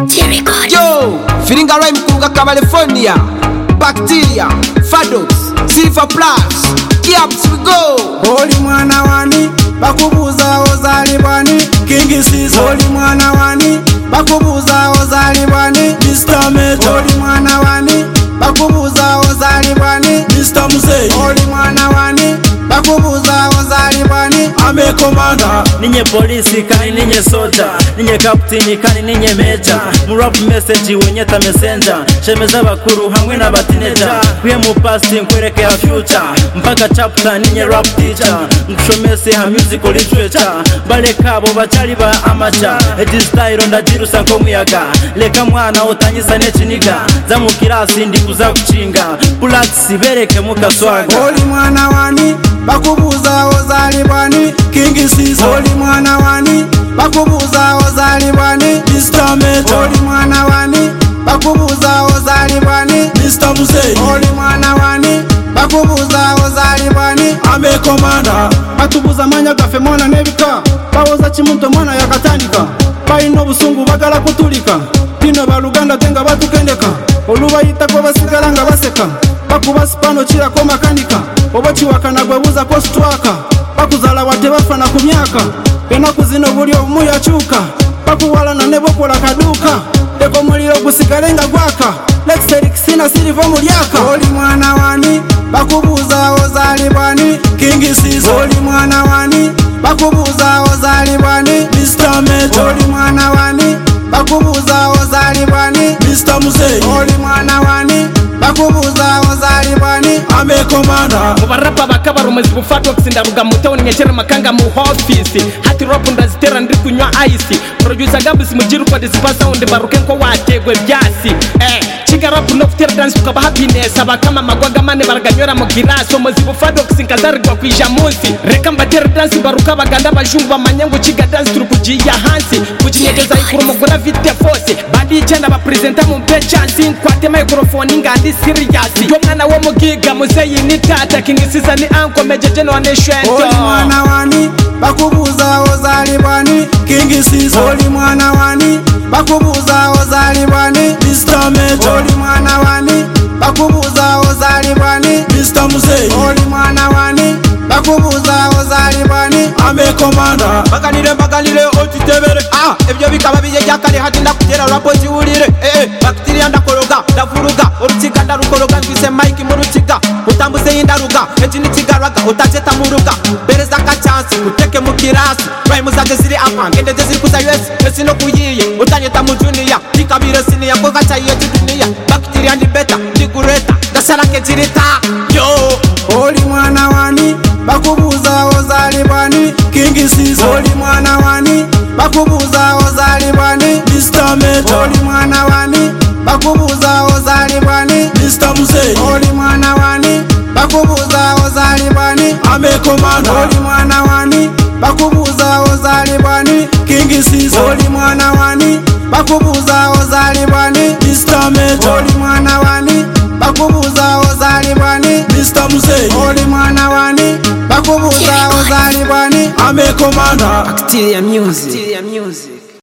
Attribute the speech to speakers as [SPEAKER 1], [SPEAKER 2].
[SPEAKER 1] Yo, Firinga Rhyme Kunga California, Bacteria, Fadox, Silver Plus, Kiaps we go.
[SPEAKER 2] Oli mwana wani, bakubuza ozali bwani, King Caesar. Oli mwana wani, bakubuza ozali bwani, Mr. Major. Oli mwana wani, bakubuza ozali bwani, Mr. Mzee. Oli mwana wani, bakubuza ozali bwani, Ame Commander.
[SPEAKER 3] Ninye polisi kani ninye soja, ninye captain kani ninye major. Murap message wenyeta messenger, shemeza bakuru hamwe na batineja. Kwiye mu past nkwereke future, mpaka chapter ninye rap teacher. Nkushomese ha musical literature, bale kabo bachali ba amateur. Edi style ndajirusa nko muyaga, leka mwana utanyisa nechiniga. Za mu kirasi ndi kuza kuchinga, pulaxi bereke mukaswaga.
[SPEAKER 2] Oli mwana wani, bakubuza ozali bwani, King Caesar. Oli mwana wani, bakubuza ozali bwani, Mr. Major. Oli mwana wani, bakubuza ozali bwani, Mr. Mzee. Oli mwana wani, bakubuza ozali bwani, Ame Commander.
[SPEAKER 4] Batubuza manya gafe mwana nebika, bawoza chimuntu mwana yakatandika. Baino busungu bagala kutulika, tino baluganda tenga batukendeka. Olubayita kwa basigala nga baseka, bakuba spano chira kwa makanika. Obochi wakana gwebuza ko stwaka, bakuzala wate bafana ku myaka. Enaku zino buli omu yachuka, bakuwalana ne bokola kaduka. Eko muliro gusigalenga gwaka, Lexeric sina sirivo mulyaka.
[SPEAKER 2] Oli mwana wani, bakubuza ozali bwani, King Caesar. Oli mwana wani, bakubuza ozali bwani, Mr. Major. Oli mwana wani, bakubuza ozali bwani, Mr. Mzee. Oli mwana wani, bakubuza ozali bwani, Ame Commander.
[SPEAKER 5] Mubarapa bakaba rumezi bufatwa kusindaruga mutoni nyekera makanga mu office. Hati rap ndazitera ndi kunywa ice. Producer Gabs mujiru kwa dispenser onde baruke ko wategwe byasi. Chiga rap no kutera dance ukaba happiness abakama magwaga mane baraganyora mu giraso muzi bufatwa kusinkazarirwa kwija munsi. Reka mbatera dance baruka baganda bajumba manyango chiga dance turukujiya hansi. Kujinyegeza ikuru mugura vite force. Bandi cyenda ba presenter mu mpe chance kwate microphone ngandi serious. Yo mwana wo mugiga muzeyi ni tata King Caesar ni anko mejeje no aneshwento.
[SPEAKER 2] Oli mwana wani, bakubuza ozali bwani, King Caesar. Oli mwana wani, bakubuza ozali bwani, Mr. Major. Oli mwana wani, bakubuza ozali bwani, Mr. Mzee. Oli mwana wani, bakubuza ozali bwani, Ame Commander.
[SPEAKER 1] Bakalire otitebere. Ebyo bikaba bije yakale hati ndakugera rapoti ulire. Bacteria ndakologa, ndavuruga, urukiga ndarukologa ngise mic mu rukiga. Utambuze indaruga, ejini kigaraga, utacheta muruga. Bereza ka chance, uteke mu kirasi. Rhyme zaje ziri apa, ngende ziri kuza US, esi no kuyiye. Utanyeta mu junior, ikabire senior ko gacha yetu dunia. Bacteria ndi beta, digureta, dasharake jirita. Yo,
[SPEAKER 2] oli mwana wani, bakubuza ozali bwani, King Caesar. Oli mwana wani, bakubuza ozali bwani, Mr. Major. Oli mwana wani, bakubuza ozali bwani, Mr. Mzee. Oli mwana wani, bakubuza ozali bwani, Ame Commander. Oli mwana wani, bakubuza ozali bwani, King Caesar. Oli mwana wani, bakubuza ozali bwani, Mr. Major. Oli mwana wani, bakubuza ozali bwani, Mr. Mzee. Oli mwana wani, bakubuza ozali bwani, Ame Commander.
[SPEAKER 1] Bacteria music.